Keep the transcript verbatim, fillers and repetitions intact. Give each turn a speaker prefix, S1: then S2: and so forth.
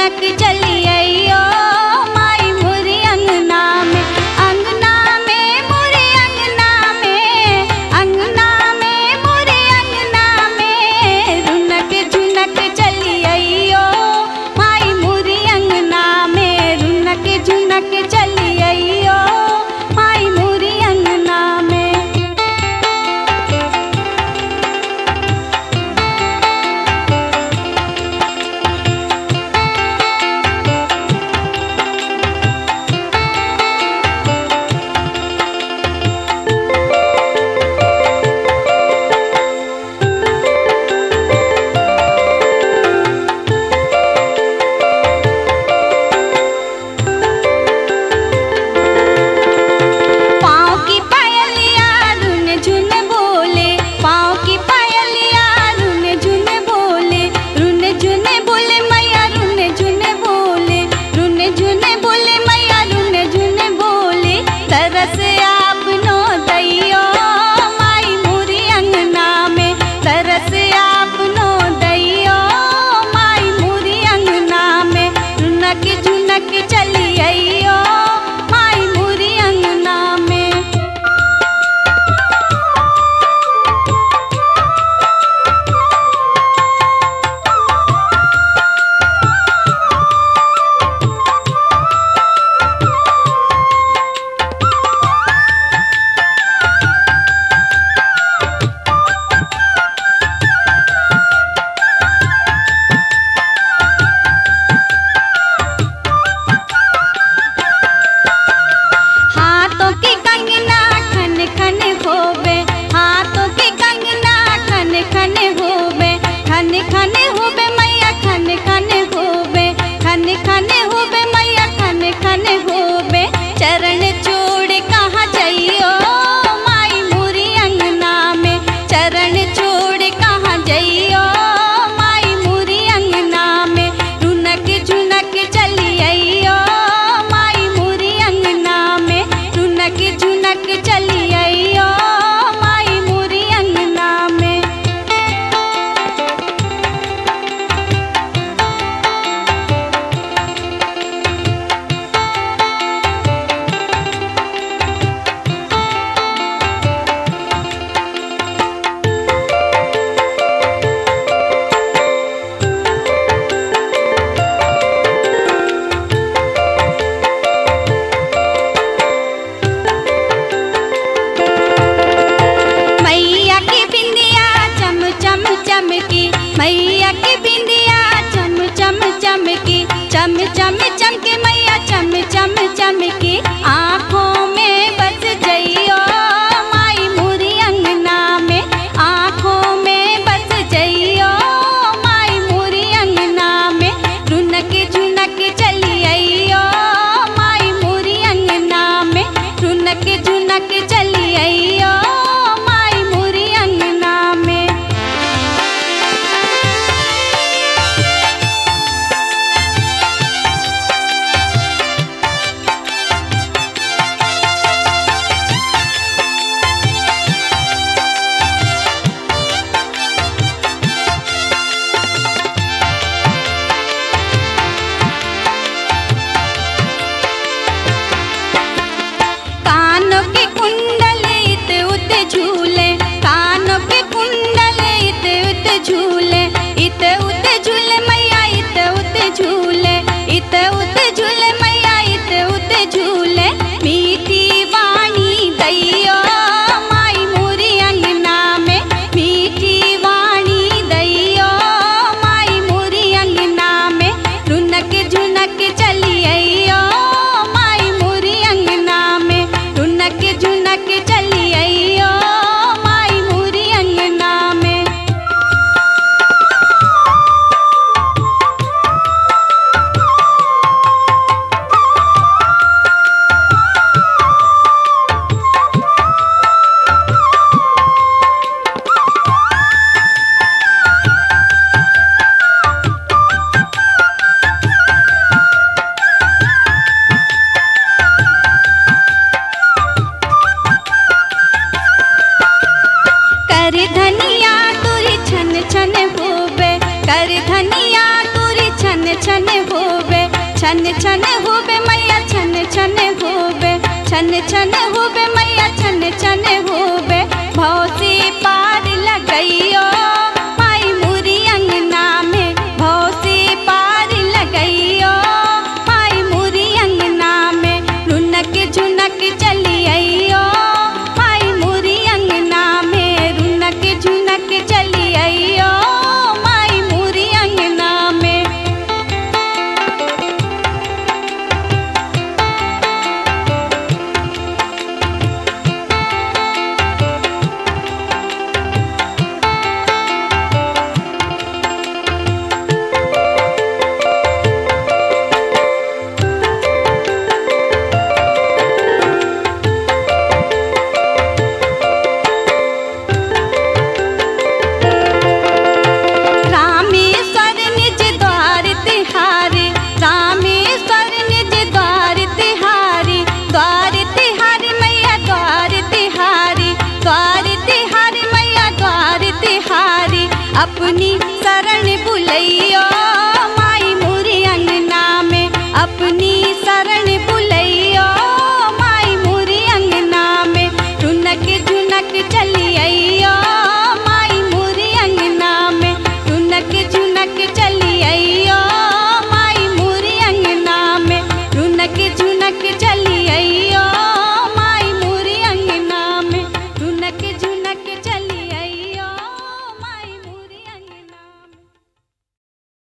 S1: झुनक चली अइयो माई मोरी अंगना में, अंगना में मोरे अंगना में, अंगना में मोरे अंगना में रुनक झुनक चली अइयो माई मोरी अंगना में, रुनक झुनक चली अइयो माई मोरी अंगना में। चली अइयो माई मोरी अंगना में। हाथों की कंगना खन खन होबे, हाथों की कंगना खन खन होबे, खन खन होबे मैया खन खन होबे, खन खन होबे मैया खन खन होबे। चरण छोड़ कहाँ जइयो माई मोरी अंगना में, चरण छोड़ कहाँ जइयो माई मोरी अंगना में। रुनक झुनक चली अइयो माई मोरी अंगना में, रुनक झुनक चली अइयो माई मोरी अंगना में। मैया की बिंदिया चम चम चमकी, मैया की बिंदिया चम चम चमकी, चम चम चमके मैया चम चम चमकी। आँखों में बस जइयो माई मोरी अंगना में, आँखों में बस जइयो माई मोरी अंगना में। रुनक झुनक चली अइयो माई मोरी अंगना में, रुनक झुनक चली अइयो माई मोरी अंगना में। कानों की कुंडल इत उत झूले, कानों की कुंडल इत उत झूले, इत उत झूले मैया इत उत झूले, इत उत झूले मैया इत उत झूले। मीठी वाणी दैयो माई मोरी अंगना में, मीठी वाणी दैयो माई मोरी अंगना में। रुनक झुनक चली अइयो माई मोरी अंगना में, रुनक झुनक चली अइयो माई मोरी अंगना में। कर धनिया तुरी छन छन होबे, कर धनिया तुरी छन छन होबे। छन छन होबे मैया छन छन होबे छन छन होबे मैया छन छन होबे भौसी पार लगइयो माई मोरी अंगना में भौसी पार लगइयो माई मोरी अंगना में रुनक झुनक चली अइयो माई मोरी अंगना में रुनक झुनक चली अइयो माई मोरी अंगना में। रामेश्वर निज द्वार तिहारी रामेश्वर निज द्वार तिहारी द्वार तिहारी मैया द्वार तिहारी द्वार तिहारी मैया द्वार तिहारी अपनी